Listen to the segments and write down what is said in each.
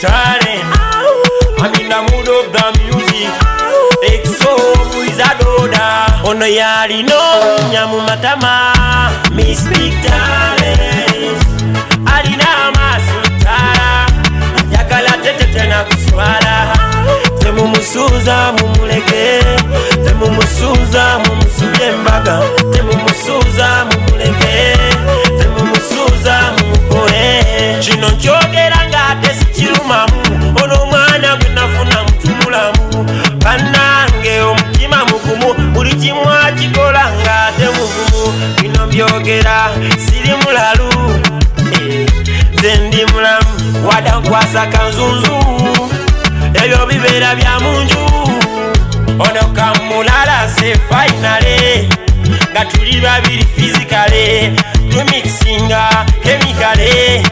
talent. I'm in the mood of the music. EXO is a doda. Ono yali no nyamu matama. Miss Big Talent. Alina masutara. Yakala tete na kuswala. Temu musuza mumuleke. Temu musuza mumusubye mbaga. Temu musuza mumuleke. Temu musuza mumukoe. Chino nkyogera ngate sikirumamu. Ono mwana gwe nafuna mtumulamu. Banange omutima mugumu. Buli kimu akikola ngate mugumu. Bino mbyogera siri mulalu. Nze ndi mulamu. Wada nkwasa kanzunzu. Ebyo bibeera bya munju. Ono kamulala se finale. Nga tuli babiri physically. Tumixinga chemically.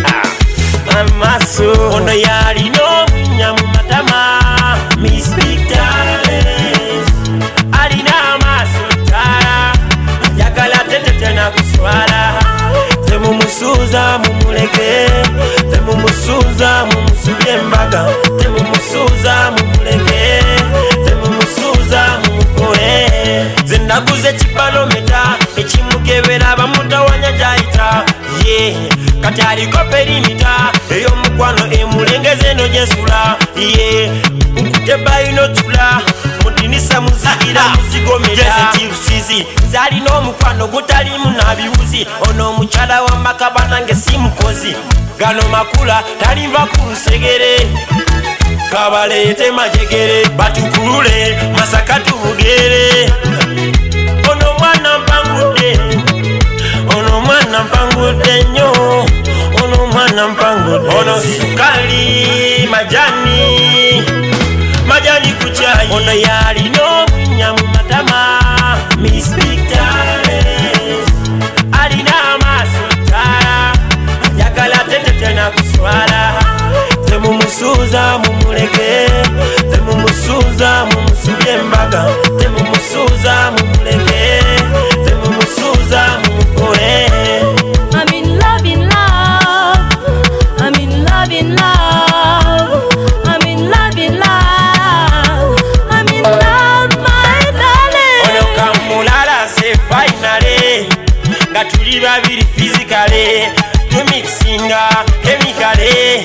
Amaso ono yali no nyamu matama. Miss Big Talent. Alina amasutara. Yakala tete na kuswala. Temu musuza mumuleke. Temu musuza mumusubye mbaga. Temu musuza mumuleke. Temu musuza mumukoe. Zendaguze kibalometa. Ekimukebera bamutawanya jaita. Yeah. Kati aliko perimita. Eyo mukwano emulengeze no jesula. Yeah. Nkuteba ino tula. Mudinisa muzikira muzigomera. Sensitive sisi. Zali no mukwano gutalimu na biwuzi. Ono muchala wa makabana nge si mukozi. Gano makula talimba kunsegere. Kabalete majegere. Batukulule masaka tubugere. Ono mwana mpangude. Ono mwana mpangude nyo. Ono mwana mpangude. Ono sukali majani. Majani kuchai. Ono yali no nyamu matama. Miss Big Talent. Alina masutara. Yakala tete na kuswala. Temu musuza mumuleke. Temu musuza mumusubye mbaga. Temu musuza mumuleke. Temu musuza mumukoe. I'm in love, in love. I'm in love, in love. I'm in love, in love. I'm in love, my darling. Ono kamulala se finale. Nga tuli babiri physically. Tumixinga chemically.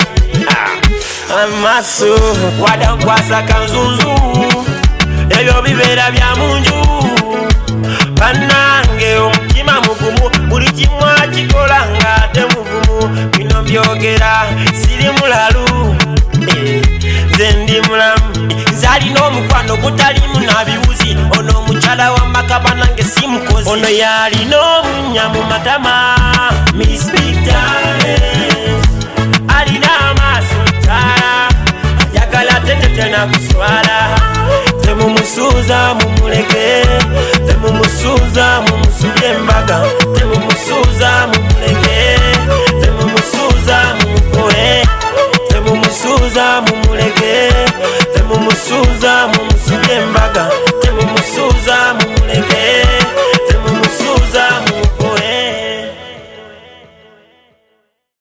Amaso wada nkwasa kanzunzu. Ebyo bibeera bya munju. Banange omutima mugumu. Buli kimu akikola ngate mugumu. Bino mbyogera siri mulalu. Nze ndi mulamu. Nzalina omukwano gutalimu na biwuzi. Ono muchala wa makabana nge si mukozi. Ono yalina omunyamu matama. Miss Big Talent. Alina amasutara. Yakala tete na kuswala. Temu musuza mumuleke. Temu musuza mumusubye mbaga.